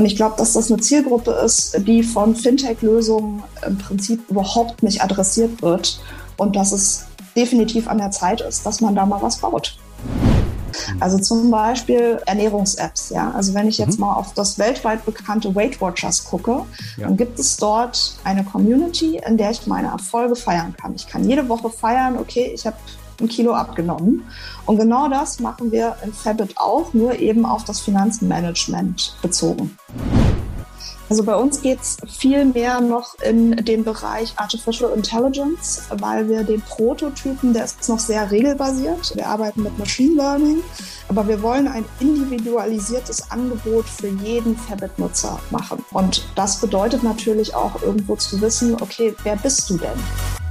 Und ich glaube, dass das eine Zielgruppe ist, die von Fintech-Lösungen im Prinzip überhaupt nicht adressiert wird und dass es definitiv an der Zeit ist, dass man da mal was baut. Also zum Beispiel Ernährungs-Apps. Ja? Also wenn ich jetzt mal auf das weltweit bekannte Weight Watchers gucke, dann gibt es dort eine Community, in der ich meine Erfolge feiern kann. Ich kann jede Woche feiern, okay, ich habe 1 Kilo abgenommen. Und genau das machen wir in Fabit auch, nur eben auf das Finanzmanagement bezogen. Also bei uns geht es viel mehr noch in den Bereich Artificial Intelligence, weil wir den Prototypen, der ist noch sehr regelbasiert. Wir arbeiten mit Machine Learning, aber wir wollen ein individualisiertes Angebot für jeden Fabit-Nutzer machen. Und das bedeutet natürlich auch irgendwo zu wissen, okay, wer bist du denn?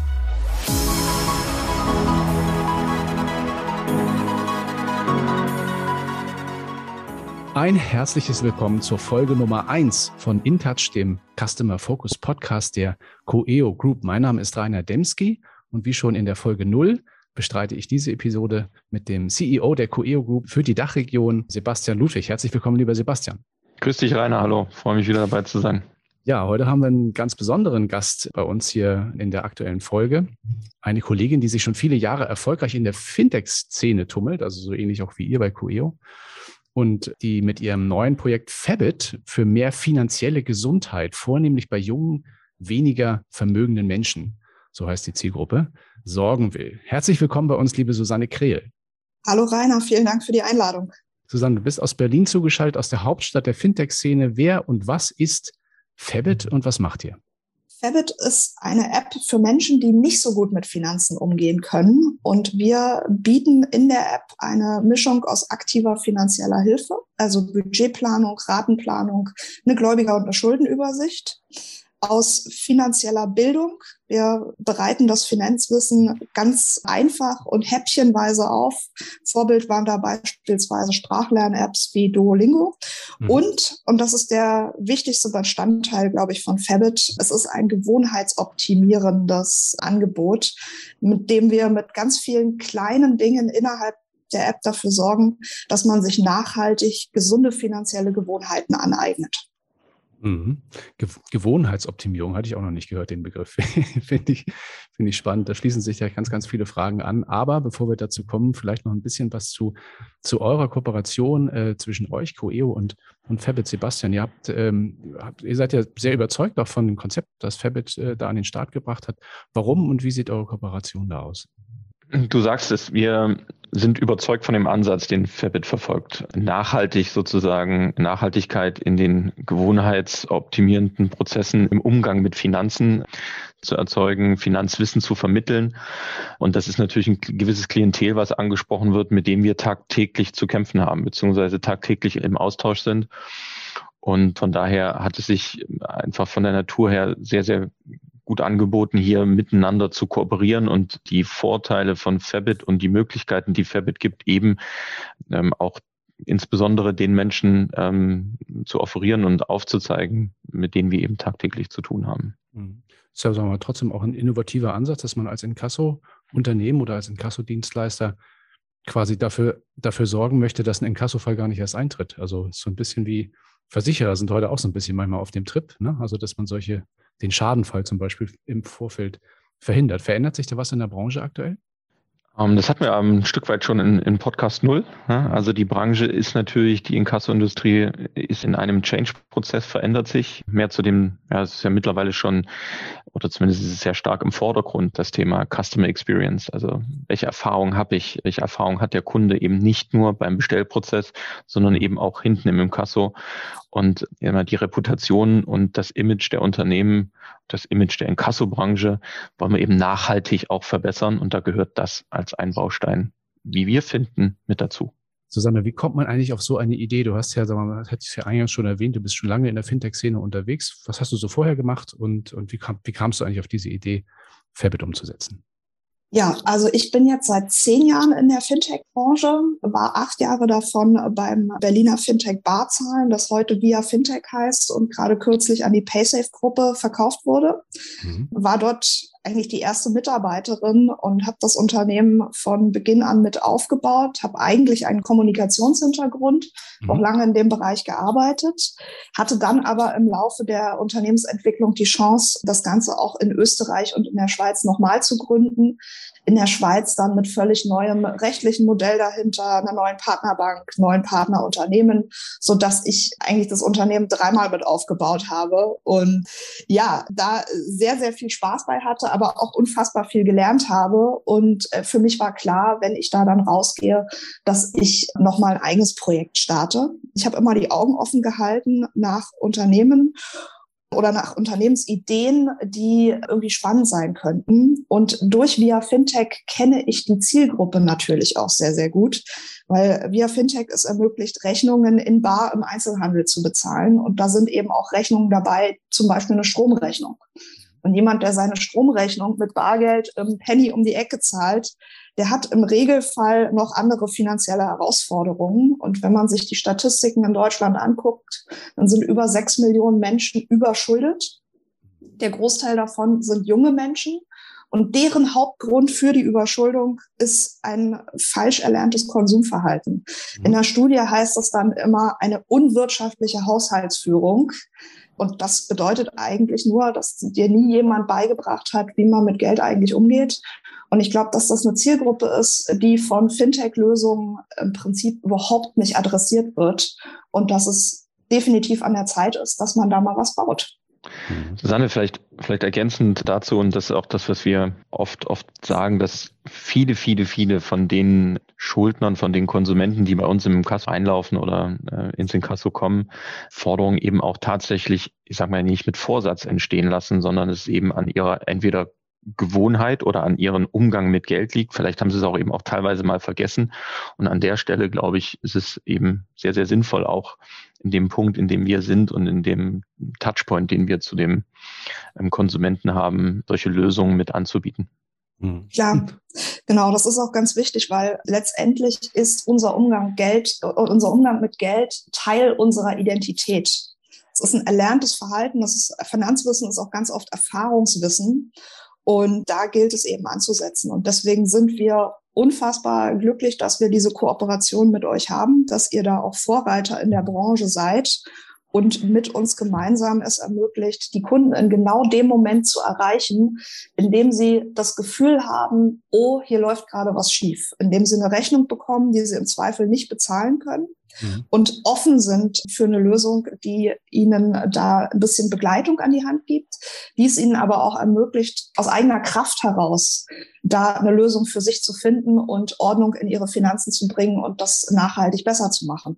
Ein herzliches Willkommen zur Folge Nummer 1 von InTouch, dem Customer Focus Podcast der Coeo Group. Mein Name ist Rainer Demski und wie schon in der Folge 0 bestreite ich diese Episode mit dem CEO der Coeo Group für die Dachregion, Sebastian Ludwig. Herzlich willkommen, lieber Sebastian. Grüß dich, Rainer. Hallo. Freue mich wieder dabei zu sein. Ja, heute haben wir einen ganz besonderen Gast bei uns hier in der aktuellen Folge. Eine Kollegin, die sich schon viele Jahre erfolgreich in der Fintech-Szene tummelt, also so ähnlich auch wie ihr bei Coeo. Und die mit ihrem neuen Projekt Fabit für mehr finanzielle Gesundheit, vornehmlich bei jungen, weniger vermögenden Menschen, so heißt die Zielgruppe, sorgen will. Herzlich willkommen bei uns, liebe Susanne Krehl. Hallo Rainer, vielen Dank für die Einladung. Susanne, du bist aus Berlin zugeschaltet, aus der Hauptstadt der Fintech-Szene. Wer und was ist Fabit und was macht ihr? Fabit ist eine App für Menschen, die nicht so gut mit Finanzen umgehen können. Und wir bieten in der App eine Mischung aus aktiver finanzieller Hilfe, also Budgetplanung, Ratenplanung, eine Gläubiger- und eine Schuldenübersicht, aus finanzieller Bildung. Wir bereiten das Finanzwissen ganz einfach und häppchenweise auf. Vorbild waren da beispielsweise Sprachlern-Apps wie Duolingo. Und das ist der wichtigste Bestandteil, glaube ich, von Fabit, es ist ein gewohnheitsoptimierendes Angebot, mit dem wir mit ganz vielen kleinen Dingen innerhalb der App dafür sorgen, dass man sich nachhaltig gesunde finanzielle Gewohnheiten aneignet. Gewohnheitsoptimierung hatte ich auch noch nicht gehört, den Begriff. Finde ich spannend. Da schließen sich ja ganz, ganz viele Fragen an. Aber bevor wir dazu kommen, vielleicht noch ein bisschen was zu eurer Kooperation zwischen euch, Coeo und Fabit. Sebastian, ihr seid ja sehr überzeugt auch von dem Konzept, das Fabit da an den Start gebracht hat. Warum und wie sieht eure Kooperation da aus? Du sagst es, wir sind überzeugt von dem Ansatz, den Fabit verfolgt. Nachhaltigkeit in den gewohnheitsoptimierenden Prozessen im Umgang mit Finanzen zu erzeugen, Finanzwissen zu vermitteln. Und das ist natürlich ein gewisses Klientel, was angesprochen wird, mit dem wir tagtäglich zu kämpfen haben, beziehungsweise tagtäglich im Austausch sind. Und von daher hat es sich einfach von der Natur her sehr, sehr gut angeboten, hier miteinander zu kooperieren und die Vorteile von Fabit und die Möglichkeiten, die Fabit gibt, eben auch insbesondere den Menschen zu offerieren und aufzuzeigen, mit denen wir eben tagtäglich zu tun haben. Das ist ja, sagen wir mal, trotzdem auch ein innovativer Ansatz, dass man als Inkasso-Unternehmen oder als Inkasso-Dienstleister quasi dafür sorgen möchte, dass ein Inkasso-Fall gar nicht erst eintritt. Also so ein bisschen wie Versicherer sind heute auch so ein bisschen manchmal auf dem Trip, ne? Also dass man den Schadenfall zum Beispiel im Vorfeld verhindert. Verändert sich da was in der Branche aktuell? Das hatten wir ein Stück weit schon in Podcast 0. Also die Branche ist natürlich, die Inkasso-Industrie ist in einem Change-Prozess, verändert sich. Mehr zu dem, es ist ja mittlerweile schon, oder zumindest ist es sehr stark im Vordergrund, das Thema Customer Experience. Also welche Erfahrung habe ich, welche Erfahrung hat der Kunde eben nicht nur beim Bestellprozess, sondern eben auch hinten im Inkasso. Und immer die Reputation und das Image der Unternehmen, das Image der Inkasso-Branche wollen wir eben nachhaltig auch verbessern. Und da gehört das als ein Baustein, wie wir finden, mit dazu. Susanne, wie kommt man eigentlich auf so eine Idee? Du hast ja, sagen wir mal, das hatte ich ja eingangs schon erwähnt, du bist schon lange in der Fintech-Szene unterwegs. Was hast du so vorher gemacht und wie kamst du eigentlich auf diese Idee, Fabit umzusetzen? Ja, also ich bin jetzt seit 10 Jahren in der Fintech-Branche, war 8 Jahre davon beim Berliner Fintech Barzahlen, das heute Via Fintech heißt und gerade kürzlich an die Paysafe-Gruppe verkauft wurde. War dort eigentlich die erste Mitarbeiterin und habe das Unternehmen von Beginn an mit aufgebaut, habe eigentlich einen Kommunikationshintergrund, auch lange in dem Bereich gearbeitet, hatte dann aber im Laufe der Unternehmensentwicklung die Chance, das Ganze auch in Österreich und in der Schweiz nochmal zu gründen. In der Schweiz dann mit völlig neuem rechtlichen Modell dahinter, einer neuen Partnerbank, neuen Partnerunternehmen, so dass ich eigentlich das Unternehmen 3-mal mit aufgebaut habe und ja, da sehr, sehr viel Spaß bei hatte, aber auch unfassbar viel gelernt habe. Und für mich war klar, wenn ich da dann rausgehe, dass ich nochmal ein eigenes Projekt starte. Ich habe immer die Augen offen gehalten nach Unternehmen oder nach Unternehmensideen, die irgendwie spannend sein könnten. Und durch Via Fintech kenne ich die Zielgruppe natürlich auch sehr, sehr gut, weil Via Fintech es ermöglicht, Rechnungen in bar im Einzelhandel zu bezahlen. Und da sind eben auch Rechnungen dabei, zum Beispiel eine Stromrechnung. Und jemand, der seine Stromrechnung mit Bargeld im Penny um die Ecke zahlt, der hat im Regelfall noch andere finanzielle Herausforderungen. Und wenn man sich die Statistiken in Deutschland anguckt, dann sind über 6 Millionen Menschen überschuldet. Der Großteil davon sind junge Menschen. Und deren Hauptgrund für die Überschuldung ist ein falsch erlerntes Konsumverhalten. In der Studie heißt das dann immer eine unwirtschaftliche Haushaltsführung. Und das bedeutet eigentlich nur, dass dir nie jemand beigebracht hat, wie man mit Geld eigentlich umgeht. Und ich glaube, dass das eine Zielgruppe ist, die von Fintech-Lösungen im Prinzip überhaupt nicht adressiert wird. Und dass es definitiv an der Zeit ist, dass man da mal was baut. Susanne, vielleicht ergänzend dazu, und das ist auch das, was wir oft sagen, dass viele von den Schuldnern, von den Konsumenten, die bei uns im Inkasso einlaufen oder ins Inkasso kommen, Forderungen eben auch tatsächlich, ich sag mal, nicht mit Vorsatz entstehen lassen, sondern es eben an ihrer entweder Gewohnheit oder an ihren Umgang mit Geld liegt. Vielleicht haben sie es auch eben auch teilweise mal vergessen. Und an der Stelle, glaube ich, ist es eben sehr, sehr sinnvoll, auch in dem Punkt, in dem wir sind und in dem Touchpoint, den wir zu dem Konsumenten haben, solche Lösungen mit anzubieten. Ja, genau, das ist auch ganz wichtig, weil letztendlich ist unser Umgang mit Geld Teil unserer Identität. Es ist ein erlerntes Verhalten, Finanzwissen ist auch ganz oft Erfahrungswissen. Und da gilt es eben anzusetzen. Und deswegen sind wir unfassbar glücklich, dass wir diese Kooperation mit euch haben, dass ihr da auch Vorreiter in der Branche seid und mit uns gemeinsam es ermöglicht, die Kunden in genau dem Moment zu erreichen, in dem sie das Gefühl haben, oh, hier läuft gerade was schief, indem sie eine Rechnung bekommen, die sie im Zweifel nicht bezahlen können. Und offen sind für eine Lösung, die ihnen da ein bisschen Begleitung an die Hand gibt, die es ihnen aber auch ermöglicht, aus eigener Kraft heraus da eine Lösung für sich zu finden und Ordnung in ihre Finanzen zu bringen und das nachhaltig besser zu machen.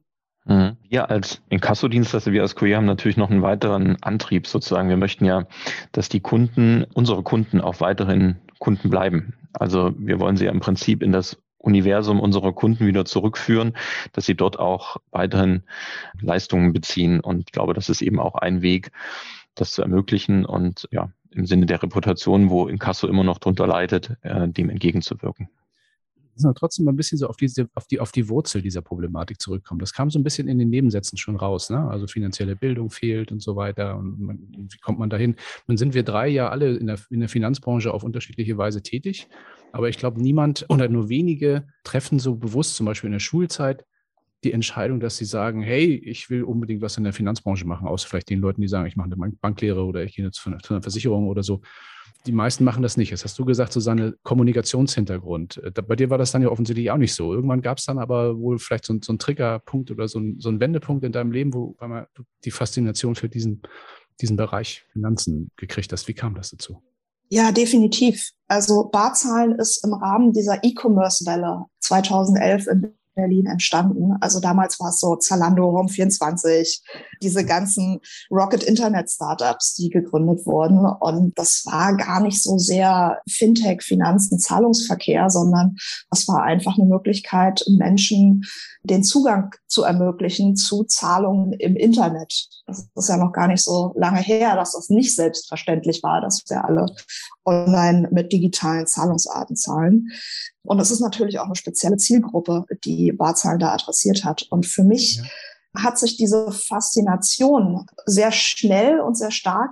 Wir als Inkasso-Dienstleister, wir als Coeo haben natürlich noch einen weiteren Antrieb sozusagen. Wir möchten ja, dass unsere Kunden auch weiterhin Kunden bleiben. Also wir wollen sie ja im Prinzip in das Universum unserer Kunden wieder zurückführen, dass sie dort auch weiterhin Leistungen beziehen. Und ich glaube, das ist eben auch ein Weg, das zu ermöglichen und ja, im Sinne der Reputation, wo Inkasso immer noch drunter leidet, dem entgegenzuwirken. Trotzdem mal ein bisschen so auf die Wurzel dieser Problematik zurückkommen. Das kam so ein bisschen in den Nebensätzen schon raus, ne? Also finanzielle Bildung fehlt und so weiter. Und wie kommt man dahin? Nun sind wir 3 ja alle in der Finanzbranche auf unterschiedliche Weise tätig. Aber ich glaube, niemand oder nur wenige treffen so bewusst, zum Beispiel in der Schulzeit, die Entscheidung, dass sie sagen, hey, ich will unbedingt was in der Finanzbranche machen, außer vielleicht den Leuten, die sagen, ich mache eine Banklehre oder ich gehe jetzt zu einer Versicherung oder so. Die meisten machen das nicht. Jetzt hast du gesagt, Susanne, Kommunikationshintergrund. Bei dir war das dann ja offensichtlich auch nicht so. Irgendwann gab es dann aber wohl vielleicht so einen Triggerpunkt oder so einen Wendepunkt in deinem Leben, wo du die Faszination für diesen Bereich Finanzen gekriegt hast. Wie kam das dazu? Ja, definitiv. Also Barzahlen ist im Rahmen dieser E-Commerce-Welle 2011 in Berlin entstanden. Also damals war es so Zalando, Home24, diese ganzen Rocket-Internet-Startups, die gegründet wurden. Und das war gar nicht so sehr Fintech, Finanzen, Zahlungsverkehr, sondern das war einfach eine Möglichkeit, Menschen den Zugang zu ermöglichen zu Zahlungen im Internet. Das ist ja noch gar nicht so lange her, dass das nicht selbstverständlich war, dass wir alle online mit digitalen Zahlungsarten zahlen. Und es ist natürlich auch eine spezielle Zielgruppe, die Barzahlen da adressiert hat. Und für mich hat sich diese Faszination sehr schnell und sehr stark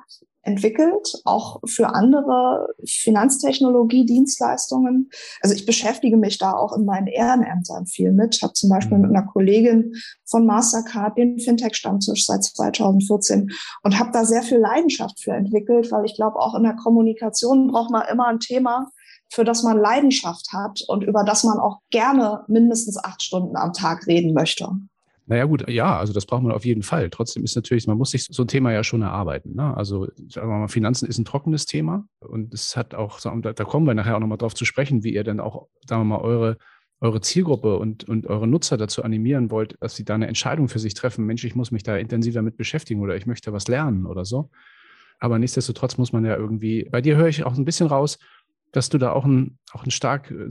entwickelt, auch für andere Finanztechnologie-Dienstleistungen. Also ich beschäftige mich da auch in meinen Ehrenämtern viel mit. Ich habe zum Beispiel mit einer Kollegin von Mastercard den Fintech-Stammtisch seit 2014 und habe da sehr viel Leidenschaft für entwickelt, weil ich glaube, auch in der Kommunikation braucht man immer ein Thema, für das man Leidenschaft hat und über das man auch gerne mindestens 8 Stunden am Tag reden möchte. Naja gut, ja, also das braucht man auf jeden Fall. Trotzdem ist natürlich, man muss sich so ein Thema ja schon erarbeiten. Ne? Also sagen wir mal, Finanzen ist ein trockenes Thema und es hat auch, da kommen wir nachher auch nochmal drauf zu sprechen, wie ihr dann auch, sagen wir mal, eure Zielgruppe und eure Nutzer dazu animieren wollt, dass sie da eine Entscheidung für sich treffen, Mensch, ich muss mich da intensiver mit beschäftigen oder ich möchte was lernen oder so. Aber nichtsdestotrotz muss man ja irgendwie, bei dir höre ich auch ein bisschen raus, dass du da auch einen starken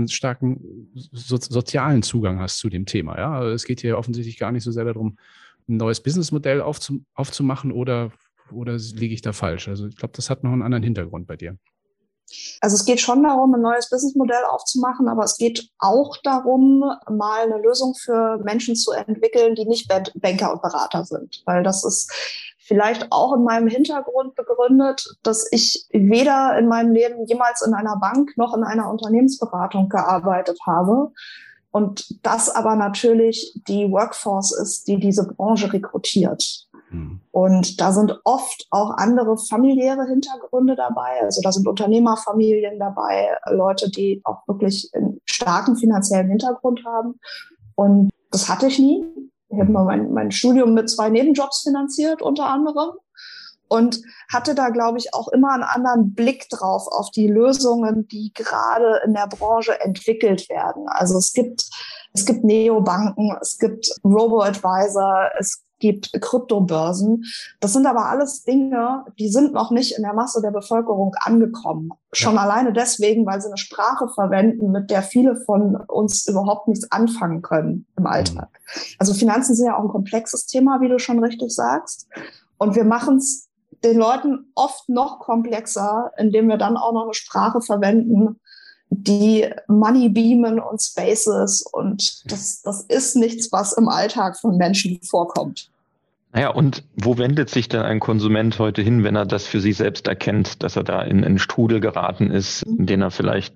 sozialen Zugang hast zu dem Thema. Ja? Also es geht hier offensichtlich gar nicht so sehr darum, ein neues Businessmodell aufzumachen oder liege ich da falsch? Also ich glaube, das hat noch einen anderen Hintergrund bei dir. Also es geht schon darum, ein neues Businessmodell aufzumachen, aber es geht auch darum, mal eine Lösung für Menschen zu entwickeln, die nicht Banker und Berater sind. Weil das ist vielleicht auch in meinem Hintergrund begründet, dass ich weder in meinem Leben jemals in einer Bank noch in einer Unternehmensberatung gearbeitet habe. Und das aber natürlich die Workforce ist, die diese Branche rekrutiert. Und da sind oft auch andere familiäre Hintergründe dabei. Also da sind Unternehmerfamilien dabei, Leute, die auch wirklich einen starken finanziellen Hintergrund haben. Und das hatte ich nie. Ich habe mal mein Studium mit 2 Nebenjobs finanziert, unter anderem. Und hatte da, glaube ich, auch immer einen anderen Blick drauf auf die Lösungen, die gerade in der Branche entwickelt werden. Also es gibt Neobanken, es gibt Robo-Advisor, es gibt Kryptobörsen. Das sind aber alles Dinge, die sind noch nicht in der Masse der Bevölkerung angekommen. Schon alleine deswegen, weil sie eine Sprache verwenden, mit der viele von uns überhaupt nichts anfangen können im Alltag. Also Finanzen sind ja auch ein komplexes Thema, wie du schon richtig sagst. Und wir machen es den Leuten oft noch komplexer, indem wir dann auch noch eine Sprache verwenden, die Money beamen und Spaces, und das ist nichts, was im Alltag von Menschen vorkommt. Naja, und wo wendet sich denn ein Konsument heute hin, wenn er das für sich selbst erkennt, dass er da in einen Strudel geraten ist, in den er vielleicht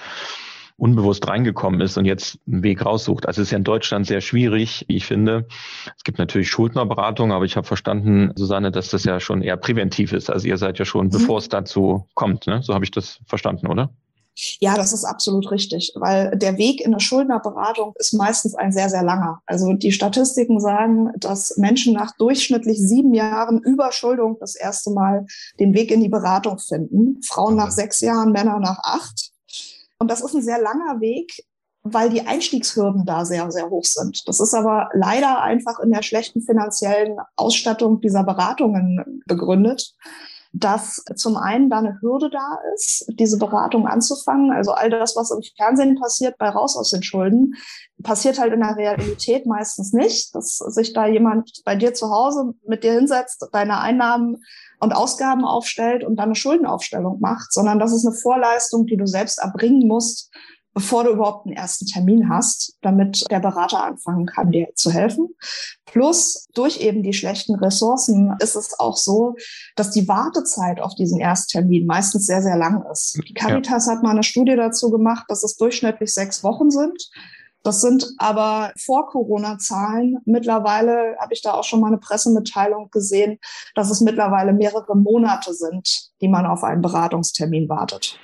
unbewusst reingekommen ist und jetzt einen Weg raussucht? Also es ist ja in Deutschland sehr schwierig, ich finde. Es gibt natürlich Schuldnerberatung, aber ich habe verstanden, Susanne, dass das ja schon eher präventiv ist. Also ihr seid ja schon, bevor es dazu kommt, ne? So habe ich das verstanden, oder? Ja, das ist absolut richtig, weil der Weg in eine Schuldnerberatung ist meistens ein sehr, sehr langer. Also die Statistiken sagen, dass Menschen nach durchschnittlich 7 Jahren Überschuldung das erste Mal den Weg in die Beratung finden. Frauen nach 6 Jahren, Männer nach 8. Und das ist ein sehr langer Weg, weil die Einstiegshürden da sehr, sehr hoch sind. Das ist aber leider einfach in der schlechten finanziellen Ausstattung dieser Beratungen begründet, dass zum einen da eine Hürde da ist, diese Beratung anzufangen. Also all das, was im Fernsehen passiert bei Raus aus den Schulden, passiert halt in der Realität meistens nicht, dass sich da jemand bei dir zu Hause mit dir hinsetzt, deine Einnahmen und Ausgaben aufstellt und dann eine Schuldenaufstellung macht, sondern das ist eine Vorleistung, die du selbst erbringen musst, bevor du überhaupt einen ersten Termin hast, damit der Berater anfangen kann, dir zu helfen. Plus, durch eben die schlechten Ressourcen ist es auch so, dass die Wartezeit auf diesen Ersttermin meistens sehr, sehr lang ist. Die Caritas hat mal eine Studie dazu gemacht, dass es durchschnittlich 6 Wochen sind. Das sind aber Vor-Corona-Zahlen. Mittlerweile habe ich da auch schon mal eine Pressemitteilung gesehen, dass es mittlerweile mehrere Monate sind, die man auf einen Beratungstermin wartet.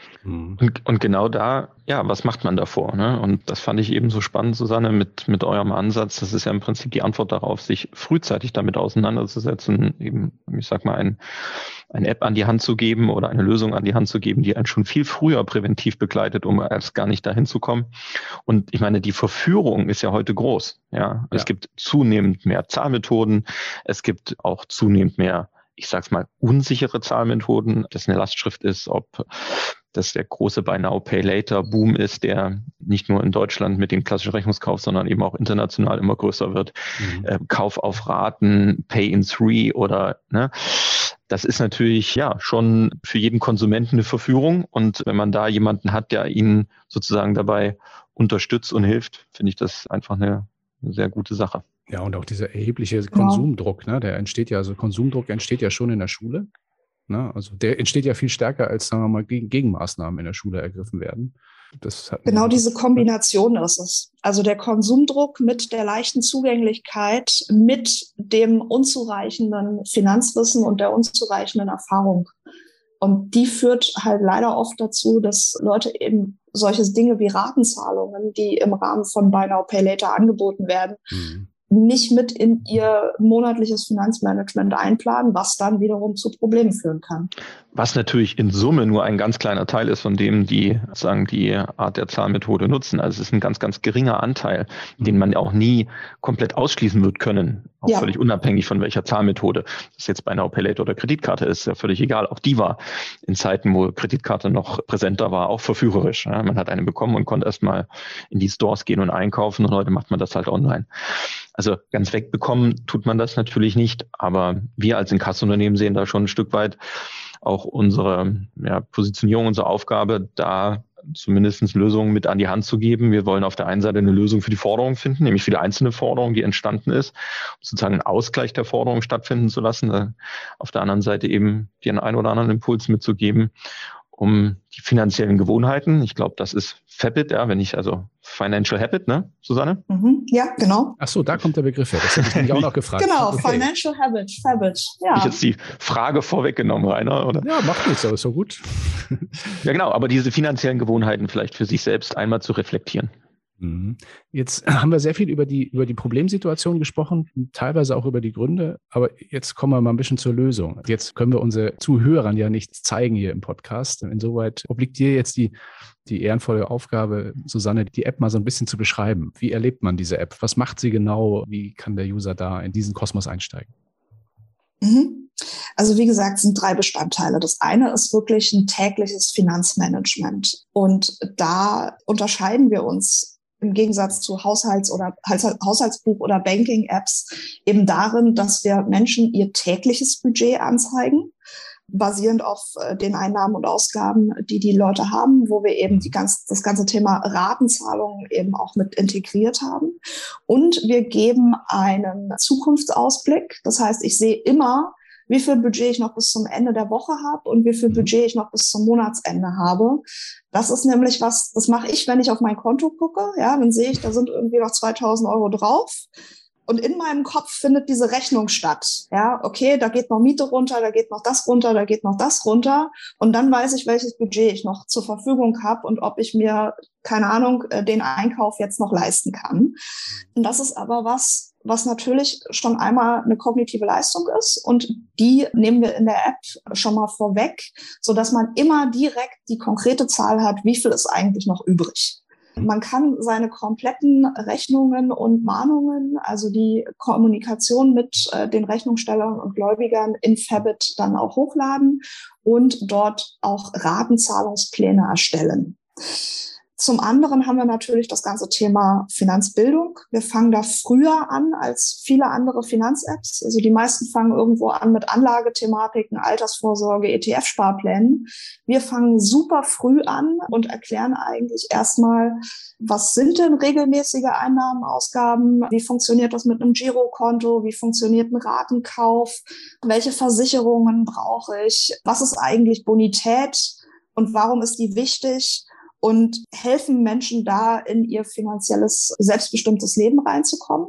Und genau da, was macht man davor? Ne? Und das fand ich eben so spannend, Susanne, mit eurem Ansatz. Das ist ja im Prinzip die Antwort darauf, sich frühzeitig damit auseinanderzusetzen, eben, ich sag mal, eine App an die Hand zu geben oder eine Lösung an die Hand zu geben, die einen schon viel früher präventiv begleitet, um erst gar nicht dahin zu kommen. Und ich meine, die Verführung ist ja heute groß. Ja, es gibt zunehmend mehr Zahlmethoden. Es gibt auch zunehmend mehr, ich sag's mal, unsichere Zahlmethoden, das eine Lastschrift ist, ob das der große Buy Now, Pay Later Boom ist, der nicht nur in Deutschland mit dem klassischen Rechnungskauf, sondern eben auch international immer größer wird. Kauf auf Raten, Pay in 3 oder, ne? Das ist natürlich schon für jeden Konsumenten eine Verführung. Und wenn man da jemanden hat, der ihn sozusagen dabei unterstützt und hilft, finde ich das einfach eine sehr gute Sache. Ja, und auch dieser erhebliche Konsumdruck, ne? Der entsteht ja, also Konsumdruck entsteht ja schon in der Schule. Ne? Also der entsteht ja viel stärker, als, sagen wir mal, Gegenmaßnahmen in der Schule ergriffen werden. Genau diese Kombination ist es. Also der Konsumdruck mit der leichten Zugänglichkeit, mit dem unzureichenden Finanzwissen und der unzureichenden Erfahrung. Und die führt halt leider oft dazu, dass Leute eben solche Dinge wie Ratenzahlungen, die im Rahmen von Buy Now, Pay Later angeboten werden, nicht mit in ihr monatliches Finanzmanagement einplanen, was dann wiederum zu Problemen führen kann. Was natürlich in Summe nur ein ganz kleiner Teil ist, von dem die sozusagen die Art der Zahlmethode nutzen. Also es ist ein ganz, ganz geringer Anteil, den man auch nie komplett ausschließen wird können, auch völlig unabhängig von welcher Zahlmethode. Das jetzt bei einer Pay Later oder Kreditkarte ist ja völlig egal. Auch die war in Zeiten, wo Kreditkarte noch präsenter war, auch verführerisch. Ja, man hat eine bekommen und konnte erstmal in die Stores gehen und einkaufen und heute macht man das halt online. Also ganz wegbekommen tut man das natürlich nicht, aber wir als Inkassounternehmen sehen da schon ein Stück weit auch unsere Positionierung, unsere Aufgabe, da zumindest Lösungen mit an die Hand zu geben. Wir wollen auf der einen Seite eine Lösung für die Forderung finden, nämlich für die einzelne Forderung, die entstanden ist, um sozusagen einen Ausgleich der Forderung stattfinden zu lassen. Auf der anderen Seite eben den einen oder anderen Impuls mitzugeben, um die finanziellen Gewohnheiten. Ich glaube, das ist Fabit, also Financial Habit, ne, Susanne? Ja, genau. Ach so, da kommt der Begriff her. Das hätte ich mich auch noch gefragt. Genau, okay. Financial Habit, Fabit, ja. Ich jetzt die Frage vorweggenommen, Rainer, oder? Ja, macht nichts, aber ist so gut. Ja, genau, aber diese finanziellen Gewohnheiten vielleicht für sich selbst einmal zu reflektieren. Jetzt haben wir sehr viel über die Problemsituation gesprochen, teilweise auch über die Gründe, aber jetzt kommen wir mal ein bisschen zur Lösung. Jetzt können wir unsere Zuhörern ja nichts zeigen hier im Podcast. Insoweit obliegt dir jetzt die ehrenvolle Aufgabe, Susanne, die App mal so ein bisschen zu beschreiben. Wie erlebt man diese App? Was macht sie genau? Wie kann der User da in diesen Kosmos einsteigen? Also wie gesagt, es sind 3 Bestandteile. Das eine ist wirklich ein tägliches Finanzmanagement. Und da unterscheiden wir uns im Gegensatz zu Haushaltsbuch oder Banking-Apps eben darin, dass wir Menschen ihr tägliches Budget anzeigen, basierend auf den Einnahmen und Ausgaben, die Leute haben, wo wir eben das ganze Thema Ratenzahlungen eben auch mit integriert haben. Und wir geben einen Zukunftsausblick. Das heißt, ich sehe immer, wie viel Budget ich noch bis zum Ende der Woche habe und wie viel Budget ich noch bis zum Monatsende habe. Das ist nämlich was, das mache ich, wenn ich auf mein Konto gucke. Ja, dann sehe ich, da sind irgendwie noch 2.000 € drauf. Und in meinem Kopf findet diese Rechnung statt. Ja, okay, da geht noch Miete runter, da geht noch das runter, da geht noch das runter. Und dann weiß ich, welches Budget ich noch zur Verfügung habe und ob ich mir, keine Ahnung, den Einkauf jetzt noch leisten kann. Und das ist aber was natürlich schon einmal eine kognitive Leistung ist. Und die nehmen wir in der App schon mal vorweg, sodass man immer direkt die konkrete Zahl hat, wie viel ist eigentlich noch übrig. Man kann seine kompletten Rechnungen und Mahnungen, also die Kommunikation mit den Rechnungsstellern und Gläubigern in Fabit dann auch hochladen und dort auch Ratenzahlungspläne erstellen. Zum anderen haben wir natürlich das ganze Thema Finanzbildung. Wir fangen da früher an als viele andere Finanz-Apps. Also die meisten fangen irgendwo an mit Anlagethematiken, Altersvorsorge, ETF-Sparplänen. Wir fangen super früh an und erklären eigentlich erstmal, was sind denn regelmäßige Einnahmen, Ausgaben? Wie funktioniert das mit einem Girokonto? Wie funktioniert ein Ratenkauf? Welche Versicherungen brauche ich? Was ist eigentlich Bonität und warum ist die wichtig? Und helfen Menschen da in ihr finanzielles, selbstbestimmtes Leben reinzukommen.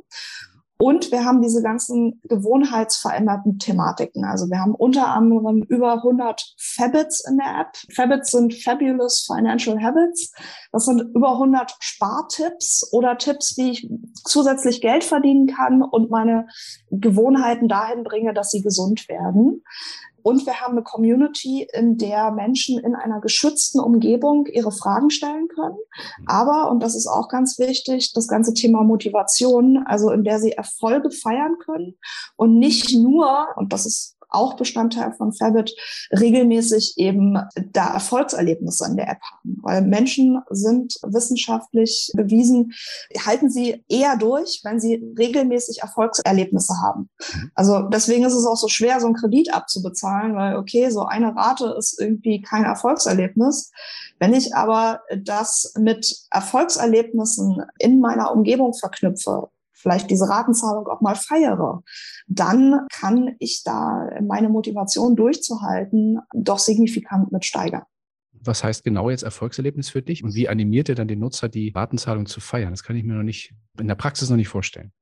Und wir haben diese ganzen gewohnheitsveränderten Thematiken. Also wir haben unter anderem über 100 Fabits in der App. Fabits sind Fabulous Financial Habits. Das sind über 100 Spartipps oder Tipps, wie ich zusätzlich Geld verdienen kann und meine Gewohnheiten dahin bringe, dass sie gesund werden. Und wir haben eine Community, in der Menschen in einer geschützten Umgebung ihre Fragen stellen können. Aber, und das ist auch ganz wichtig, das ganze Thema Motivation, also in der sie Erfolge feiern können und nicht nur, und das ist auch Bestandteil von Fabit, regelmäßig eben da Erfolgserlebnisse in der App haben. Weil Menschen sind wissenschaftlich bewiesen, halten sie eher durch, wenn sie regelmäßig Erfolgserlebnisse haben. Also deswegen ist es auch so schwer, so einen Kredit abzubezahlen, weil okay, so eine Rate ist irgendwie kein Erfolgserlebnis. Wenn ich aber das mit Erfolgserlebnissen in meiner Umgebung verknüpfe, vielleicht diese Ratenzahlung auch mal feiere, dann kann ich da meine Motivation durchzuhalten doch signifikant mit steigern. Was heißt genau jetzt Erfolgserlebnis für dich? Und wie animiert ihr dann den Nutzer, die Ratenzahlung zu feiern? Das kann ich mir in der Praxis noch nicht vorstellen.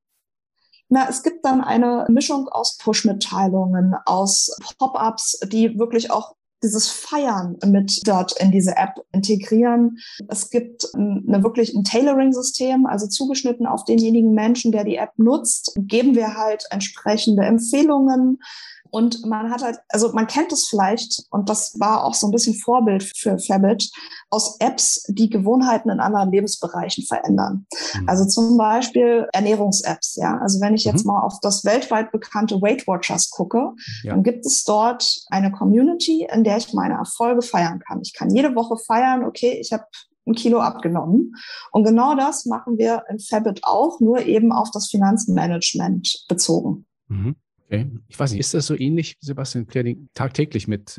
Es gibt dann eine Mischung aus Push-Mitteilungen, aus Pop-ups, die wirklich auch dieses Feiern mit dort in diese App integrieren. Es gibt wirklich ein Tailoring-System, also zugeschnitten auf denjenigen Menschen, der die App nutzt, geben wir halt entsprechende Empfehlungen. Und man hat halt, also man kennt es vielleicht, und das war auch so ein bisschen Vorbild für Fabit, aus Apps, die Gewohnheiten in anderen Lebensbereichen verändern. Also zum Beispiel Ernährungs-Apps, ja. Also wenn ich jetzt mal auf das weltweit bekannte Weight Watchers gucke, dann gibt es dort eine Community, in der ich meine Erfolge feiern kann. Ich kann jede Woche feiern, okay, ich habe 1 Kilo abgenommen. Und genau das machen wir in Fabit auch, nur eben auf das Finanzmanagement bezogen. Okay. Ich weiß nicht, ist das so ähnlich, Sebastian, tagtäglich mit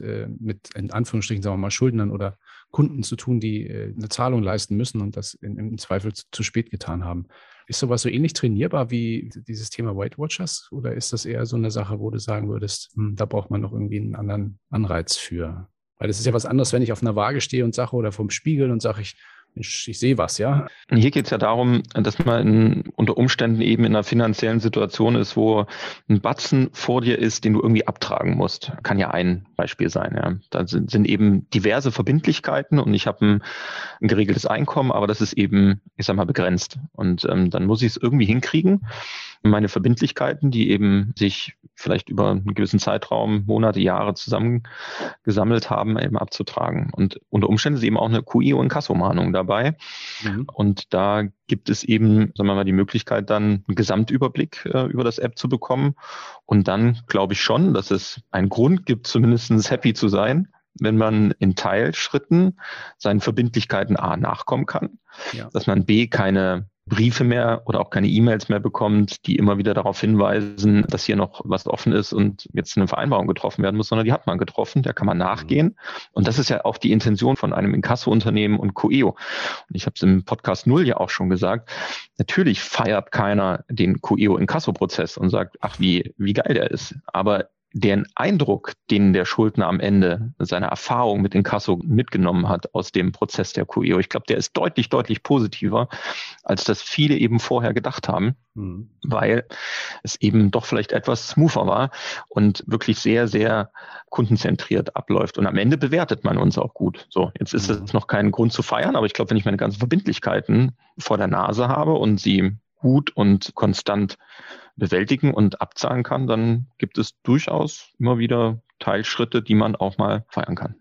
in Anführungsstrichen, sagen wir mal, Schuldnern oder Kunden zu tun, die eine Zahlung leisten müssen und das im Zweifel zu spät getan haben? Ist sowas so ähnlich trainierbar wie dieses Thema Weight Watchers? Oder ist das eher so eine Sache, wo du sagen würdest, da braucht man noch irgendwie einen anderen Anreiz für? Weil das ist ja was anderes, wenn ich auf einer Waage stehe und sage, oder vorm Spiegel und sage, ich sehe was, ja. Hier geht es ja darum, dass man unter Umständen eben in einer finanziellen Situation ist, wo ein Batzen vor dir ist, den du irgendwie abtragen musst. Kann ja ein Beispiel sein. Ja. Da sind eben diverse Verbindlichkeiten und ich habe ein geregeltes Einkommen, aber das ist eben, ich sag mal, begrenzt. Und dann muss ich es irgendwie hinkriegen, meine Verbindlichkeiten, die eben sich vielleicht über einen gewissen Zeitraum, Monate, Jahre zusammengesammelt haben, eben abzutragen. Und unter Umständen ist eben auch eine QIO-Inkasso-Mahnung dabei. Und da gibt es eben, sagen wir mal, die Möglichkeit, dann einen Gesamtüberblick über das App zu bekommen. Und dann glaube ich schon, dass es einen Grund gibt, zumindest happy zu sein, wenn man in Teilschritten seinen Verbindlichkeiten A nachkommen kann, dass man B keine Briefe mehr oder auch keine E-Mails mehr bekommt, die immer wieder darauf hinweisen, dass hier noch was offen ist und jetzt eine Vereinbarung getroffen werden muss, sondern die hat man getroffen, der kann man nachgehen. Und das ist ja auch die Intention von einem Inkasso-Unternehmen und QEO. Und ich habe es im Podcast 0 ja auch schon gesagt, natürlich feiert keiner den QEO-Inkasso-Prozess und sagt, ach, wie geil der ist. Aber den Eindruck, den der Schuldner am Ende, seine Erfahrung mit Inkasso mitgenommen hat aus dem Prozess der QEO, ich glaube, der ist deutlich, deutlich positiver, als das viele eben vorher gedacht haben, weil es eben doch vielleicht etwas smoother war und wirklich sehr, sehr kundenzentriert abläuft. Und am Ende bewertet man uns auch gut. So, jetzt ist es noch kein Grund zu feiern, aber ich glaube, wenn ich meine ganzen Verbindlichkeiten vor der Nase habe und sie gut und konstant bewältigen und abzahlen kann, dann gibt es durchaus immer wieder Teilschritte, die man auch mal feiern kann.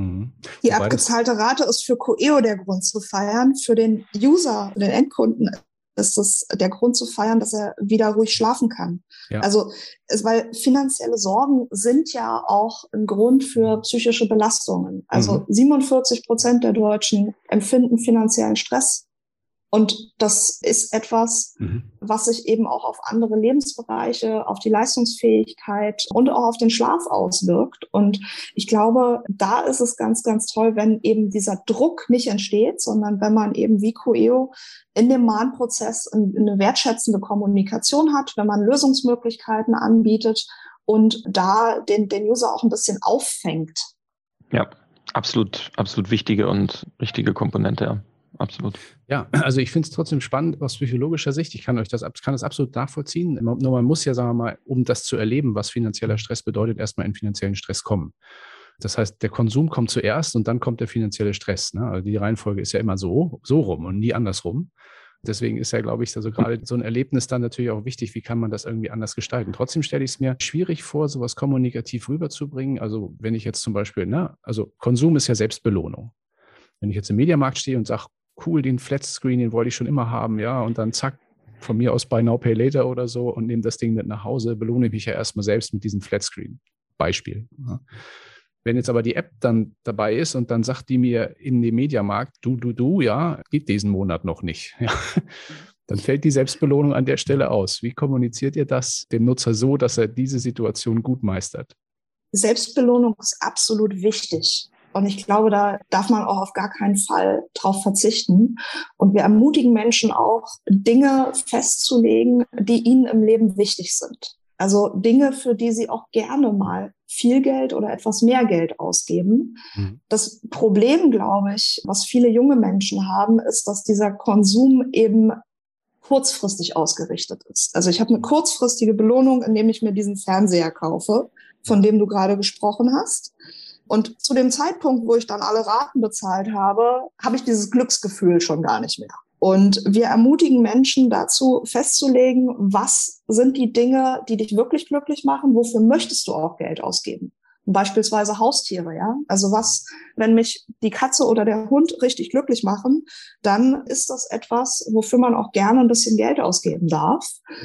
Die abgezahlte Rate ist für QEO der Grund zu feiern. Für den User, den Endkunden, ist es der Grund zu feiern, dass er wieder ruhig schlafen kann. Ja. Also, weil finanzielle Sorgen sind ja auch ein Grund für psychische Belastungen. Also 47% der Deutschen empfinden finanziellen Stress. Und das ist etwas, was sich eben auch auf andere Lebensbereiche, auf die Leistungsfähigkeit und auch auf den Schlaf auswirkt. Und ich glaube, da ist es ganz, ganz toll, wenn eben dieser Druck nicht entsteht, sondern wenn man eben wie QEO in dem Mahnprozess eine wertschätzende Kommunikation hat, wenn man Lösungsmöglichkeiten anbietet und da den User auch ein bisschen auffängt. Ja, absolut wichtige und richtige Komponente, ja. Absolut. Ja, also ich finde es trotzdem spannend aus psychologischer Sicht. Ich kann das absolut nachvollziehen. Nur man muss ja, sagen wir mal, um das zu erleben, was finanzieller Stress bedeutet, erstmal in finanziellen Stress kommen. Das heißt, der Konsum kommt zuerst und dann kommt der finanzielle Stress. Ne? Also die Reihenfolge ist ja immer so rum und nie andersrum. Deswegen ist ja, glaube ich, also gerade so ein Erlebnis dann natürlich auch wichtig, wie kann man das irgendwie anders gestalten. Trotzdem stelle ich es mir schwierig vor, sowas kommunikativ rüberzubringen. Also wenn ich jetzt zum Beispiel, also Konsum ist ja Selbstbelohnung. Wenn ich jetzt im Mediamarkt stehe und sage, cool, den Flatscreen, den wollte ich schon immer haben, ja, und dann zack, von mir aus Buy Now, Pay Later oder so und nehme das Ding mit nach Hause, belohne ich mich ja erstmal selbst mit diesem Flatscreen. Beispiel. Ja. Wenn jetzt aber die App dann dabei ist und dann sagt die mir in dem Mediamarkt, ja, geht diesen Monat noch nicht, ja, dann fällt die Selbstbelohnung an der Stelle aus. Wie kommuniziert ihr das dem Nutzer so, dass er diese Situation gut meistert? Selbstbelohnung ist absolut wichtig. Und ich glaube, da darf man auch auf gar keinen Fall drauf verzichten. Und wir ermutigen Menschen auch, Dinge festzulegen, die ihnen im Leben wichtig sind. Also Dinge, für die sie auch gerne mal viel Geld oder etwas mehr Geld ausgeben. Das Problem, glaube ich, was viele junge Menschen haben, ist, dass dieser Konsum eben kurzfristig ausgerichtet ist. Also ich habe eine kurzfristige Belohnung, indem ich mir diesen Fernseher kaufe, von dem du gerade gesprochen hast. Und zu dem Zeitpunkt, wo ich dann alle Raten bezahlt habe, habe ich dieses Glücksgefühl schon gar nicht mehr. Und wir ermutigen Menschen dazu festzulegen, was sind die Dinge, die dich wirklich glücklich machen, wofür möchtest du auch Geld ausgeben? Beispielsweise Haustiere, ja. Also wenn mich die Katze oder der Hund richtig glücklich machen, dann ist das etwas, wofür man auch gerne ein bisschen Geld ausgeben darf.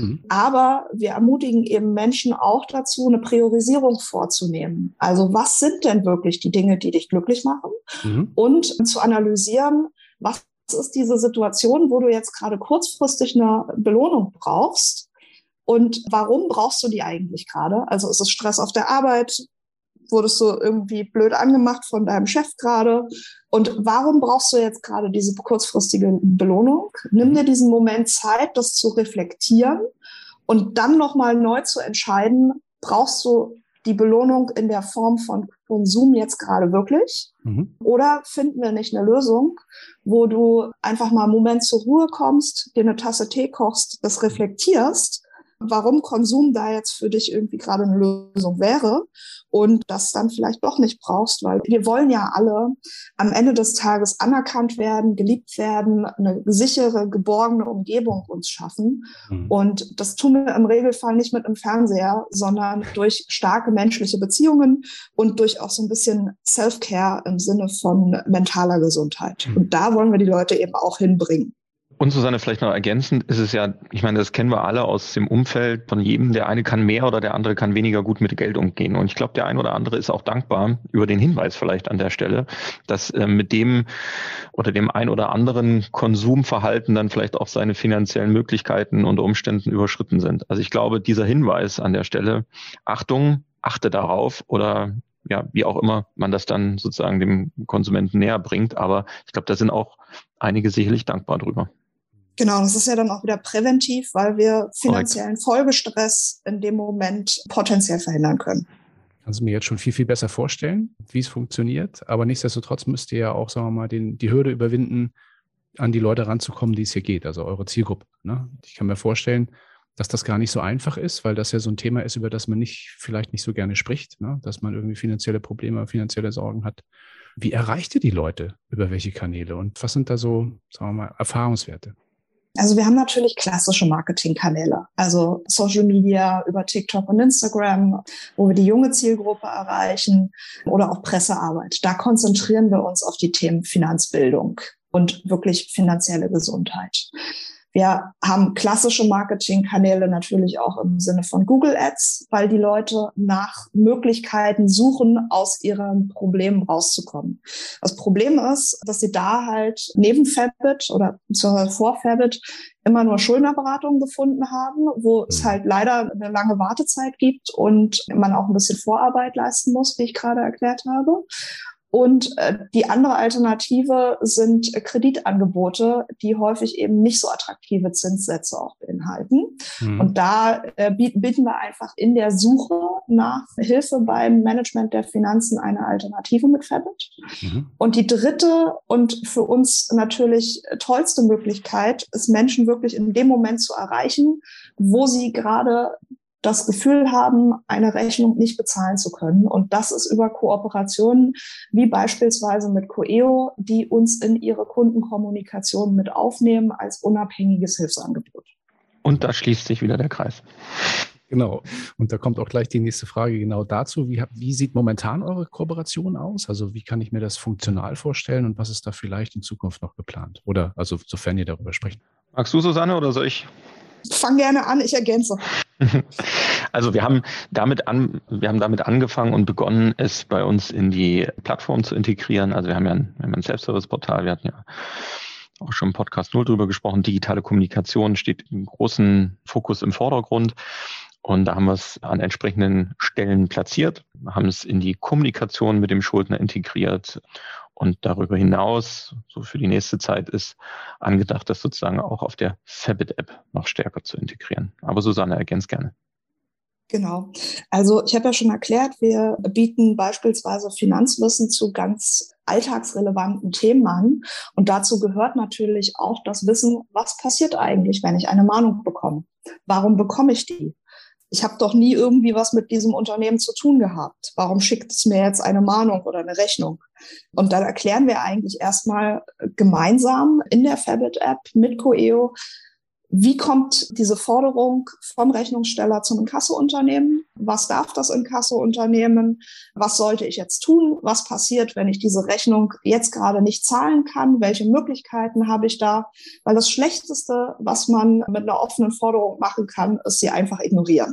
Aber wir ermutigen eben Menschen auch dazu, eine Priorisierung vorzunehmen. Also was sind denn wirklich die Dinge, die dich glücklich machen? Und zu analysieren, was ist diese Situation, wo du jetzt gerade kurzfristig eine Belohnung brauchst? Und warum brauchst du die eigentlich gerade? Also ist es Stress auf der Arbeit? Wurdest du irgendwie blöd angemacht von deinem Chef gerade? Und warum brauchst du jetzt gerade diese kurzfristige Belohnung? Nimm dir diesen Moment Zeit, das zu reflektieren und dann nochmal neu zu entscheiden, brauchst du die Belohnung in der Form von Konsum jetzt gerade wirklich? Oder finden wir nicht eine Lösung, wo du einfach mal einen Moment zur Ruhe kommst, dir eine Tasse Tee kochst, das reflektierst, warum Konsum da jetzt für dich irgendwie gerade eine Lösung wäre und das dann vielleicht doch nicht brauchst, weil wir wollen ja alle am Ende des Tages anerkannt werden, geliebt werden, eine sichere, geborgene Umgebung uns schaffen. Und das tun wir im Regelfall nicht mit einem Fernseher, sondern durch starke menschliche Beziehungen und durch auch so ein bisschen Self-Care im Sinne von mentaler Gesundheit. Und da wollen wir die Leute eben auch hinbringen. Und Susanne, vielleicht noch ergänzend ist es ja, ich meine, das kennen wir alle aus dem Umfeld von jedem. Der eine kann mehr oder der andere kann weniger gut mit Geld umgehen. Und ich glaube, der ein oder andere ist auch dankbar über den Hinweis vielleicht an der Stelle, dass mit dem oder dem ein oder anderen Konsumverhalten dann vielleicht auch seine finanziellen Möglichkeiten und Umständen überschritten sind. Also ich glaube, dieser Hinweis an der Stelle, Achtung, achte darauf oder ja, wie auch immer man das dann sozusagen dem Konsumenten näher bringt. Aber ich glaube, da sind auch einige sicherlich dankbar drüber. Genau, das ist ja dann auch wieder präventiv, weil wir finanziellen Folgestress in dem Moment potenziell verhindern können. Kannst du mir jetzt schon viel, viel besser vorstellen, wie es funktioniert. Aber nichtsdestotrotz müsst ihr ja auch, sagen wir mal, die Hürde überwinden, an die Leute ranzukommen, die es hier geht, also eure Zielgruppe. Ne? Ich kann mir vorstellen, dass das gar nicht so einfach ist, weil das ja so ein Thema ist, über das man vielleicht nicht so gerne spricht, ne? Dass man irgendwie finanzielle Probleme, finanzielle Sorgen hat. Wie erreicht ihr die Leute? Über welche Kanäle? Und was sind da so, sagen wir mal, Erfahrungswerte? Also wir haben natürlich klassische Marketingkanäle, also Social Media über TikTok und Instagram, wo wir die junge Zielgruppe erreichen oder auch Pressearbeit. Da konzentrieren wir uns auf die Themen Finanzbildung und wirklich finanzielle Gesundheit. Wir haben klassische Marketingkanäle natürlich auch im Sinne von Google Ads, weil die Leute nach Möglichkeiten suchen, aus ihren Problemen rauszukommen. Das Problem ist, dass sie da halt neben Fabit oder vor Fabit immer nur Schuldnerberatungen gefunden haben, wo es halt leider eine lange Wartezeit gibt und man auch ein bisschen Vorarbeit leisten muss, wie ich gerade erklärt habe. Und die andere Alternative sind Kreditangebote, die häufig eben nicht so attraktive Zinssätze auch beinhalten. Und da bieten wir einfach in der Suche nach Hilfe beim Management der Finanzen eine Alternative mit Fabit. Und die dritte und für uns natürlich tollste Möglichkeit ist, Menschen wirklich in dem Moment zu erreichen, wo sie gerade das Gefühl haben, eine Rechnung nicht bezahlen zu können. Und das ist über Kooperationen wie beispielsweise mit Coeo, die uns in ihre Kundenkommunikation mit aufnehmen als unabhängiges Hilfsangebot. Und da schließt sich wieder der Kreis. Genau. Und da kommt auch gleich die nächste Frage genau dazu. Wie sieht momentan eure Kooperation aus? Also wie kann ich mir das funktional vorstellen und was ist da vielleicht in Zukunft noch geplant? Oder also sofern ihr darüber sprecht. Magst du, Susanne, oder soll ich? Fang gerne an, ich ergänze. Also wir haben damit angefangen und begonnen, es bei uns in die Plattform zu integrieren. Also wir haben ja ein Self-Service-Portal, wir hatten ja auch schon im Podcast 0 drüber gesprochen. Digitale Kommunikation steht im großen Fokus im Vordergrund. Und da haben wir es an entsprechenden Stellen platziert, haben es in die Kommunikation mit dem Schuldner integriert. Und darüber hinaus, so für die nächste Zeit, ist angedacht, das sozusagen auch auf der Fabit-App noch stärker zu integrieren. Aber Susanne, ergänzt gerne. Genau. Also ich habe ja schon erklärt, wir bieten beispielsweise Finanzwissen zu ganz alltagsrelevanten Themen an. Und dazu gehört natürlich auch das Wissen, was passiert eigentlich, wenn ich eine Mahnung bekomme? Warum bekomme ich die? Ich habe doch nie irgendwie was mit diesem Unternehmen zu tun gehabt. Warum schickt es mir jetzt eine Mahnung oder eine Rechnung? Und dann erklären wir eigentlich erstmal gemeinsam in der Fabit-App mit Coeo, wie kommt diese Forderung vom Rechnungssteller zum Inkasso-Unternehmen? Was darf das Inkasso-Unternehmen? Was sollte ich jetzt tun? Was passiert, wenn ich diese Rechnung jetzt gerade nicht zahlen kann? Welche Möglichkeiten habe ich da? Weil das Schlechteste, was man mit einer offenen Forderung machen kann, ist sie einfach ignorieren.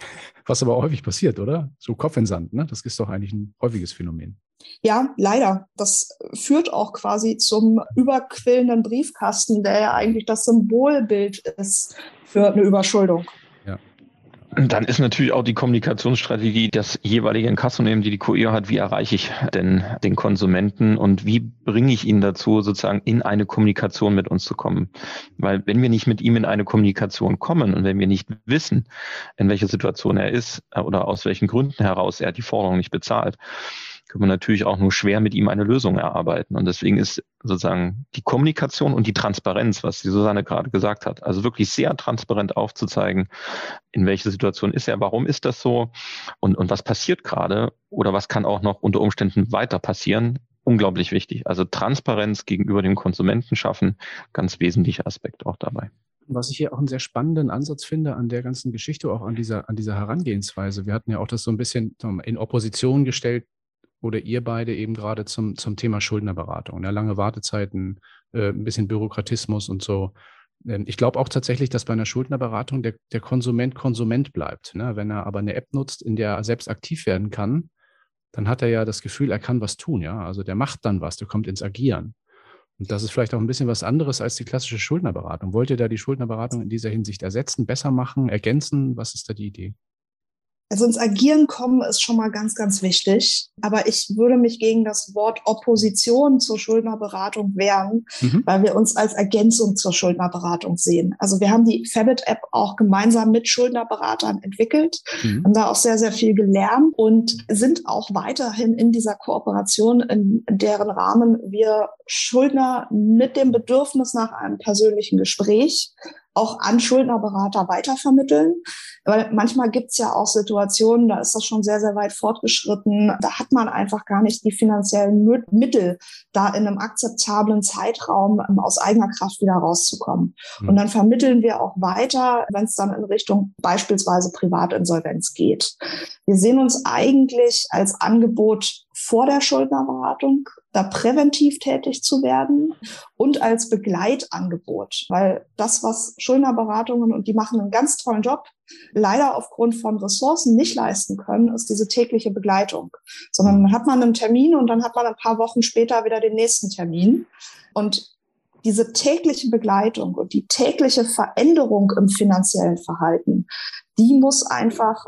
Was aber häufig passiert, oder? So Kopf in Sand, ne? Das ist doch eigentlich ein häufiges Phänomen. Ja, leider. Das führt auch quasi zum überquillenden Briefkasten, der ja eigentlich das Symbolbild ist für eine Überschuldung. Ja. Und dann ist natürlich auch die Kommunikationsstrategie das jeweilige Inkassounternehmen, die Coeo hat. Wie erreiche ich denn den Konsumenten und wie bringe ich ihn dazu, sozusagen in eine Kommunikation mit uns zu kommen? Weil wenn wir nicht mit ihm in eine Kommunikation kommen und wenn wir nicht wissen, in welcher Situation er ist oder aus welchen Gründen heraus er die Forderung nicht bezahlt, können wir natürlich auch nur schwer mit ihm eine Lösung erarbeiten. Und deswegen ist sozusagen die Kommunikation und die Transparenz, was die Susanne gerade gesagt hat, also wirklich sehr transparent aufzuzeigen, in welcher Situation ist er, warum ist das so und was passiert gerade oder was kann auch noch unter Umständen weiter passieren, unglaublich wichtig. Also Transparenz gegenüber dem Konsumenten schaffen, ganz wesentlicher Aspekt auch dabei. Was ich hier auch einen sehr spannenden Ansatz finde an der ganzen Geschichte, auch an dieser Herangehensweise. Wir hatten ja auch das so ein bisschen in Opposition gestellt, oder ihr beide eben gerade zum Thema Schuldnerberatung. Ja, lange Wartezeiten, ein bisschen Bürokratismus und so. Ich glaube auch tatsächlich, dass bei einer Schuldnerberatung der Konsument bleibt. Ne? Wenn er aber eine App nutzt, in der er selbst aktiv werden kann, dann hat er ja das Gefühl, er kann was tun. Ja? Also der macht dann was, der kommt ins Agieren. Und das ist vielleicht auch ein bisschen was anderes als die klassische Schuldnerberatung. Wollt ihr da die Schuldnerberatung in dieser Hinsicht ersetzen, besser machen, ergänzen? Was ist da die Idee? Also ins Agieren kommen ist schon mal ganz, ganz wichtig. Aber ich würde mich gegen das Wort Opposition zur Schuldnerberatung wehren, weil wir uns als Ergänzung zur Schuldnerberatung sehen. Also wir haben die Fabit-App auch gemeinsam mit Schuldnerberatern entwickelt, haben da auch sehr, sehr viel gelernt und sind auch weiterhin in dieser Kooperation, in deren Rahmen wir Schuldner mit dem Bedürfnis nach einem persönlichen Gespräch auch an Schuldnerberater weitervermitteln. Weil manchmal gibt's ja auch Situationen, da ist das schon sehr, sehr weit fortgeschritten. Da hat man einfach gar nicht die finanziellen Mittel, da in einem akzeptablen Zeitraum aus eigener Kraft wieder rauszukommen. Und dann vermitteln wir auch weiter, wenn es dann in Richtung beispielsweise Privatinsolvenz geht. Wir sehen uns eigentlich als Angebot vor der Schuldnerberatung, da präventiv tätig zu werden und als Begleitangebot, weil das, was Schuldnerberatungen, und die machen einen ganz tollen Job, leider aufgrund von Ressourcen nicht leisten können, ist diese tägliche Begleitung. Sondern dann hat man einen Termin und dann hat man ein paar Wochen später wieder den nächsten Termin. Und diese tägliche Begleitung und die tägliche Veränderung im finanziellen Verhalten, die muss einfach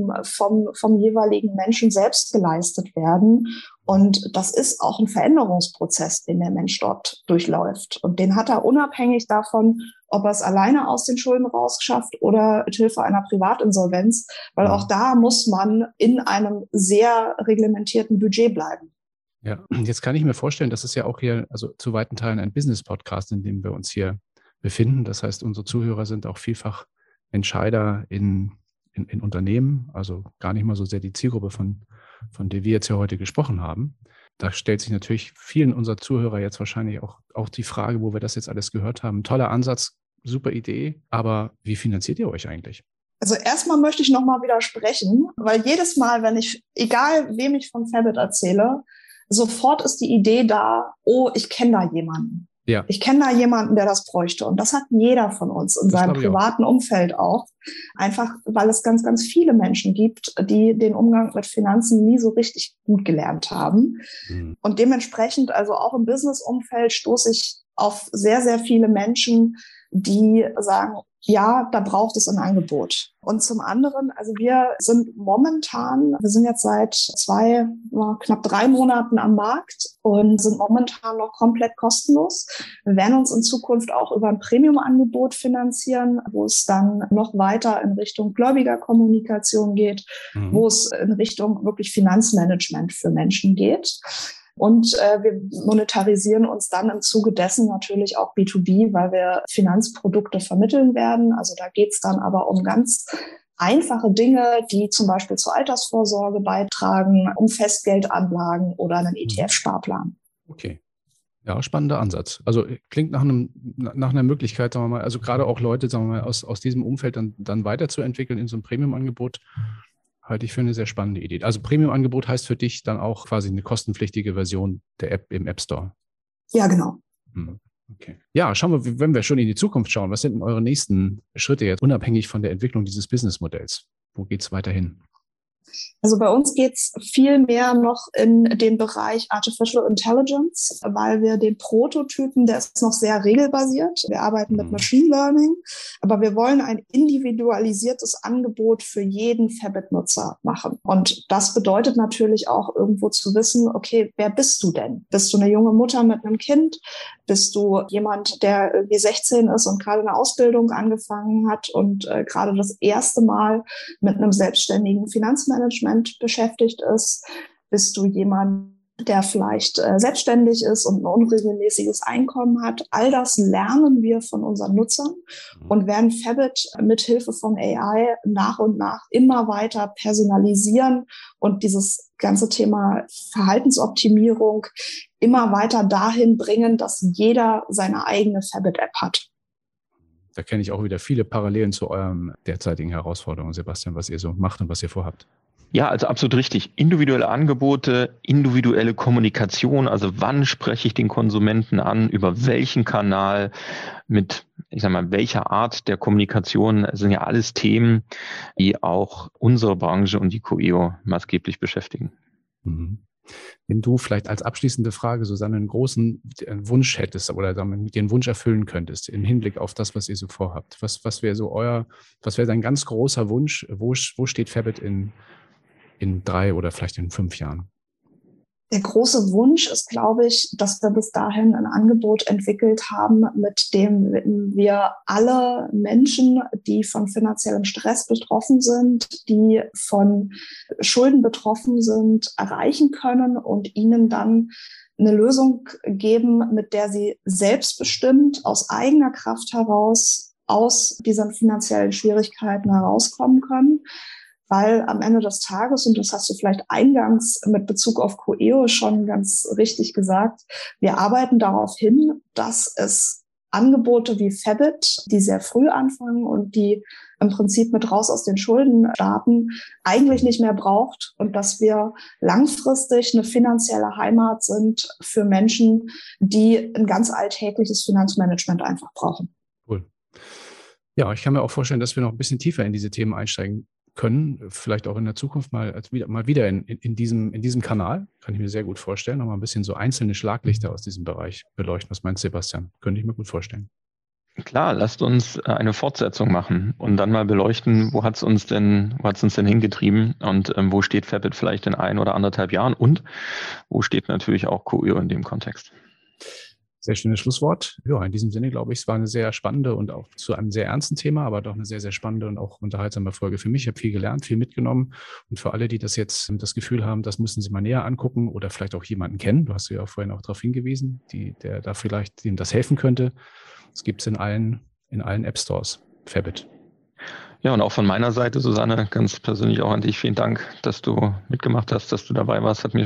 vom jeweiligen Menschen selbst geleistet werden. Und das ist auch ein Veränderungsprozess, den der Mensch dort durchläuft. Und den hat er unabhängig davon, ob er es alleine aus den Schulden rausschafft oder mit Hilfe einer Privatinsolvenz, weil auch da muss man in einem sehr reglementierten Budget bleiben. Ja, jetzt kann ich mir vorstellen, das ist ja auch hier, also zu weiten Teilen ein Business-Podcast, in dem wir uns hier befinden. Das heißt, unsere Zuhörer sind auch vielfach Entscheider in Unternehmen, also gar nicht mal so sehr die Zielgruppe, von der wir jetzt ja heute gesprochen haben. Da stellt sich natürlich vielen unserer Zuhörer jetzt wahrscheinlich auch die Frage, wo wir das jetzt alles gehört haben. Toller Ansatz, super Idee, aber wie finanziert ihr euch eigentlich? Also erstmal möchte ich nochmal widersprechen, weil jedes Mal, wenn ich, egal wem ich von Fabit erzähle, sofort ist die Idee da, oh, ich kenne da jemanden. Ja. Ich kenne da jemanden, der das bräuchte. Und das hat jeder von uns in seinem privaten Umfeld auch. Einfach, weil es ganz, ganz viele Menschen gibt, die den Umgang mit Finanzen nie so richtig gut gelernt haben. Mhm. Und dementsprechend, also auch im Business-Umfeld, stoße ich auf sehr, sehr viele Menschen, die sagen, ja, da braucht es ein Angebot. Und zum anderen, also wir sind jetzt seit knapp 3 Monaten am Markt und sind momentan noch komplett kostenlos. Wir werden uns in Zukunft auch über ein Premium-Angebot finanzieren, wo es dann noch weiter in Richtung Gläubigerkommunikation geht, wo es in Richtung wirklich Finanzmanagement für Menschen geht. Und wir monetarisieren uns dann im Zuge dessen natürlich auch B2B, weil wir Finanzprodukte vermitteln werden. Also da geht es dann aber um ganz einfache Dinge, die zum Beispiel zur Altersvorsorge beitragen, um Festgeldanlagen oder einen ETF-Sparplan. Okay. Ja, spannender Ansatz. Also klingt nach einer Möglichkeit, sagen wir mal, also gerade auch Leute, sagen wir mal, aus diesem Umfeld dann weiterzuentwickeln in so ein Premium-Angebot. Halte ich für eine sehr spannende Idee. Also Premium-Angebot heißt für dich dann auch quasi eine kostenpflichtige Version der App im App Store. Ja, genau. Okay. Ja, schauen wir, wenn wir schon in die Zukunft schauen, was sind denn eure nächsten Schritte jetzt, unabhängig von der Entwicklung dieses Businessmodells? Wo geht es weiterhin? Also bei uns geht es viel mehr noch in den Bereich Artificial Intelligence, weil wir den Prototypen, der ist noch sehr regelbasiert. Wir arbeiten mit Machine Learning, aber wir wollen ein individualisiertes Angebot für jeden Fabit-Nutzer machen. Und das bedeutet natürlich auch irgendwo zu wissen, okay, wer bist du denn? Bist du eine junge Mutter mit einem Kind? Bist du jemand, der irgendwie 16 ist und gerade eine Ausbildung angefangen hat und gerade das erste Mal mit einem selbstständigen Finanzmanagement beschäftigt ist? Bist du jemand, der vielleicht selbstständig ist und ein unregelmäßiges Einkommen hat? All das lernen wir von unseren Nutzern und werden Fabit mit Hilfe von AI nach und nach immer weiter personalisieren und dieses ganze Thema Verhaltensoptimierung immer weiter dahin bringen, dass jeder seine eigene Fabit-App hat. Da kenne ich auch wieder viele Parallelen zu euren derzeitigen Herausforderungen, Sebastian, was ihr so macht und was ihr vorhabt. Ja, also absolut richtig. Individuelle Angebote, individuelle Kommunikation. Also wann spreche ich den Konsumenten an, über welchen Kanal, mit, welcher Art der Kommunikation, das sind ja alles Themen, die auch unsere Branche und die coeo maßgeblich beschäftigen. Wenn du vielleicht als abschließende Frage, Susanne, einen großen Wunsch hättest oder damit den Wunsch erfüllen könntest im Hinblick auf das, was ihr so vorhabt, was wäre dein ganz großer Wunsch? Wo steht Fabit in 3 oder vielleicht in 5 Jahren? Der große Wunsch ist, glaube ich, dass wir bis dahin ein Angebot entwickelt haben, mit dem wir alle Menschen, die von finanziellem Stress betroffen sind, die von Schulden betroffen sind, erreichen können und ihnen dann eine Lösung geben, mit der sie selbstbestimmt aus eigener Kraft heraus aus diesen finanziellen Schwierigkeiten herauskommen können. Weil am Ende des Tages, und das hast du vielleicht eingangs mit Bezug auf coeo schon ganz richtig gesagt, wir arbeiten darauf hin, dass es Angebote wie Fabit, die sehr früh anfangen und die im Prinzip mit raus aus den Schulden starten, eigentlich nicht mehr braucht und dass wir langfristig eine finanzielle Heimat sind für Menschen, die ein ganz alltägliches Finanzmanagement einfach brauchen. Cool. Ja, ich kann mir auch vorstellen, dass wir noch ein bisschen tiefer in diese Themen einsteigen können, vielleicht auch in der Zukunft mal wieder in diesem Kanal, kann ich mir sehr gut vorstellen, noch mal ein bisschen so einzelne Schlaglichter aus diesem Bereich beleuchten. Was meinst du, Sebastian? Könnte ich mir gut vorstellen. Klar, lasst uns eine Fortsetzung machen und dann mal beleuchten, wo hat's uns denn hingetrieben und wo steht Fabit vielleicht in 1 oder 1,5 Jahren und wo steht natürlich auch coeo in dem Kontext. Sehr schönes Schlusswort. Ja, in diesem Sinne glaube ich, es war eine sehr spannende und auch zu einem sehr ernsten Thema, aber doch eine sehr, sehr spannende und auch unterhaltsame Folge für mich. Ich habe viel gelernt, viel mitgenommen. Und für alle, die das jetzt das Gefühl haben, das müssen sie mal näher angucken oder vielleicht auch jemanden kennen, du hast ja vorhin auch darauf hingewiesen, der da vielleicht dem das helfen könnte. Es gibt es in allen App Stores. Fabit. Ja, und auch von meiner Seite, Susanne, ganz persönlich auch an dich, vielen Dank, dass du mitgemacht hast, dass du dabei warst. Hat mir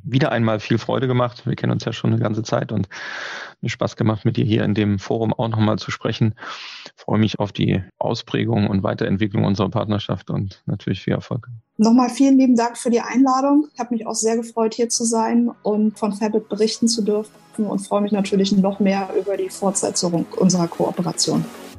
wieder einmal viel Freude gemacht. Wir kennen uns ja schon eine ganze Zeit und mir Spaß gemacht, mit dir hier in dem Forum auch nochmal zu sprechen. Ich freue mich auf die Ausprägung und Weiterentwicklung unserer Partnerschaft und natürlich viel Erfolg. Nochmal vielen lieben Dank für die Einladung. Ich habe mich auch sehr gefreut, hier zu sein und von Fabit berichten zu dürfen und freue mich natürlich noch mehr über die Fortsetzung unserer Kooperation.